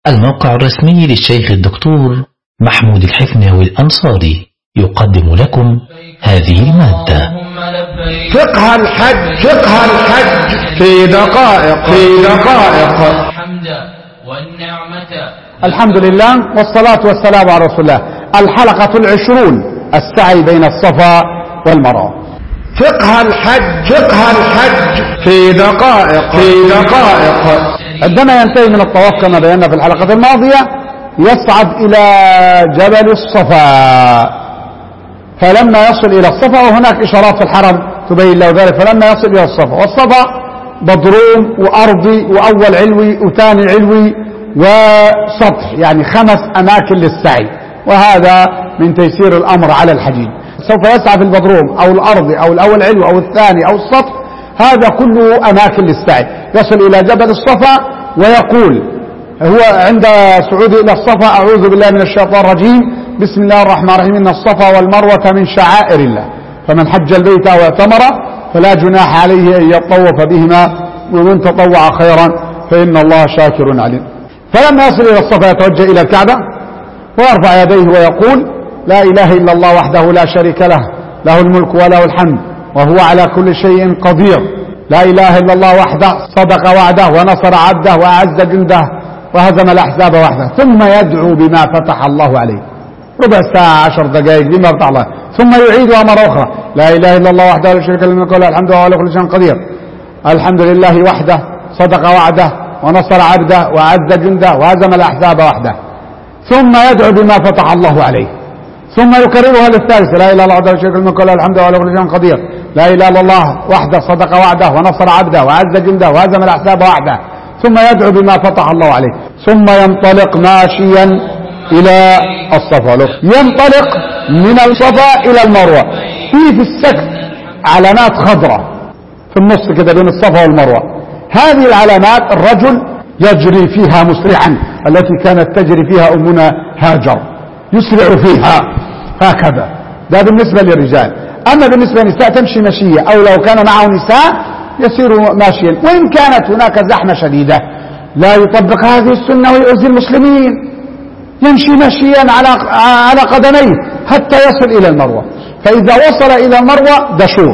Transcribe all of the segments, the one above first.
الموقع الرسمي للشيخ الدكتور محمود الحفناوي الأنصاري يقدم لكم هذه المادة. فقه الحج في دقائق الحمد والنعمة. الحمد لله والصلاة والسلام على رسول الله. الحلقة 20 السعي بين الصفا والمروة. فقه الحج في دقائق. عندما ينتهي من الطواف كما بينا في الحلقة الماضية يصعد إلى جبل الصفا، فلما يصل إلى الصفا، وهناك إشارات في الحرم تبين له ذلك، فلما يصل إلى الصفا، والصفا بضروم وأرضي وأول علوي وثاني علوي وسطح، يعني 5 أماكن للسعي، وهذا من تيسير الأمر على الحجيج. سوف يسعى في البضروم أو الأرضي أو الأول علوي أو الثاني أو السطح، هذا كله أماكن للسعي. يصل إلى جبل الصفا ويقول هو عند صعوده إلى الصفا: أعوذ بالله من الشيطان الرجيم، بسم الله الرحمن الرحيم، إن الصفا والمروة من شعائر الله، فمن حج البيت واعتمر فلا جناح عليه أن يطوف بهما، ومن تطوع خيرا فإن الله شاكر عليم. فلما يصل إلى الصفا يتوجه إلى الكعبة ويرفع يديه ويقول: لا إله إلا الله وحده لا شريك له، له الملك وله الحمد وهو على كل شيء قدير، لا إله إلا الله وحده صدق وعده ونصر عبده وأعز جنده وهزم الأحزاب وحده. ثم يدعو بما فتح الله عليه، ربع ساعة 10 دقائق بما فتح الله، ثم يعيدها مرة أخرى: لا إله إلا الله وحده لا شريك له، الملك وله الحمد وهو على كل شيء قدير، الحمد لله وحده صدق وعده ونصر عبده وأعز جنده وهزم الأحزاب وحده. ثم يدعو بما فتح الله عليه، ثم يكررها للثالث: لا إله إلا الله وحده لا شريك له، الملك وله الحمد وهو على كل شيء قدير، لا إله إلا الله وحده صدق وعده ونصر عبده وأعز جنده وهزم الأحزاب وحده. ثم يدعو بما فتح الله عليه، ثم ينطلق ماشيا إلى الصفا. ينطلق من الصفا إلى المروة، في السكت علامات خضراء في النص كده بين الصفا والمروة. هذه العلامات الرجل يجري فيها مسرعا، التي كانت تجري فيها أمنا هاجر، يسرع فيها هكذا. ده بالنسبة للرجال. أما بالنسبة للنساء تمشي مشية، أو لو كان معه نساء يسير ماشيا، وإن كانت هناك زحمة شديدة لا يطبق هذه السنة ويؤذي المسلمين، يمشي مشيا على قدميه حتى يصل إلى المروة. فإذا وصل إلى المروة ده شوط،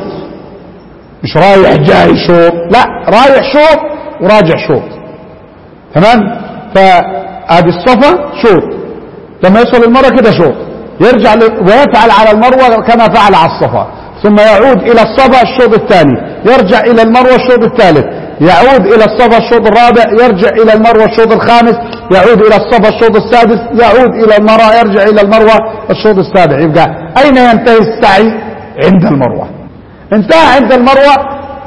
مش رايح جاي شوط، لا، رايح شوط وراجع شوط، تمام. فهذه الصفا شوط، لما يصل المروة كده شوط، يرجع ويفعل على المروة كما فعل على الصفا، ثم يعود إلى الصفا الشوط الثاني، يرجع إلى المروة الشوط الثالث، يعود إلى الصفا الشوط الرابع، يرجع إلى المروة الشوط الخامس، يعود إلى الصفا الشوط السادس، يعود إلى المروة، يرجع إلى المروة الشوط السابع. يبقى أين ينتهي السعي؟ عند المروة. انتهى عند المروة،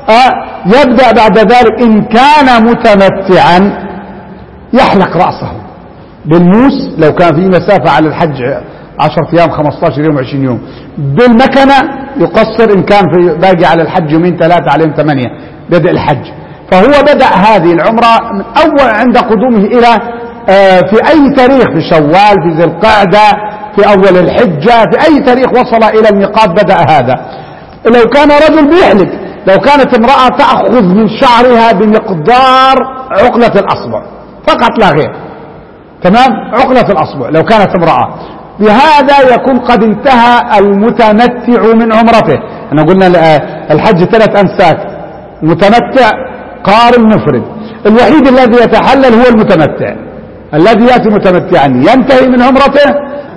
يبدأ بعد ذلك إن كان متمتعا يحلق رأسه بالموس، لو كان في مسافة على الحج 10 أيام 15 يوم 20 يوم، بالمكنة يقصر إن كان في باقي على الحج يومين 3 عليهم 8 بدء الحج. فهو بدأ هذه العمرة من أول عند قدومه إلى في أي تاريخ، في شوال، في ذي القعدة، في أول الحجة، في أي تاريخ وصل إلى الميقات بدأ هذا. لو كان رجل بيحلق، لو كانت امرأة تأخذ من شعرها بمقدار عقلة الأصبع فقط لا غير، تمام، عقلة الأصبع لو كانت امرأة. بهذا يكون قد انتهى المتمتع من عمرته. احنا قلنا الحج 3 أنساك: متمتع، قارن، مفرد. الوحيد الذي يتحلل هو المتمتع، الذي يأتي متمتعا ينتهي من عمرته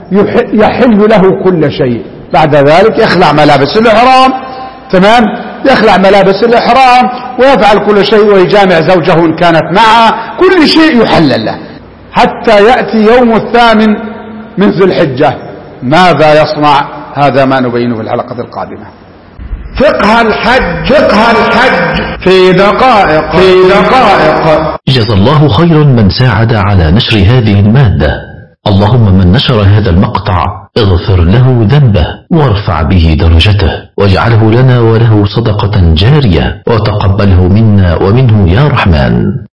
يحل له كل شيء. بعد ذلك يخلع ملابس الإحرام، تمام، يخلع ملابس الإحرام ويفعل كل شيء، ويجامع زوجه إن كانت معه، كل شيء يحلل له حتى يأتي يوم 8 من ذي الحجة. ماذا يصنع؟ هذا ما نبينه في الحلقة القادمة. فقه الحج في دقائق. جزا الله خيرا من ساعد على نشر هذه المادة. اللهم من نشر هذا المقطع اغفر له ذنبه وارفع به درجته، واجعله لنا وله صدقة جارية، وتقبله منا ومنه يا رحمن.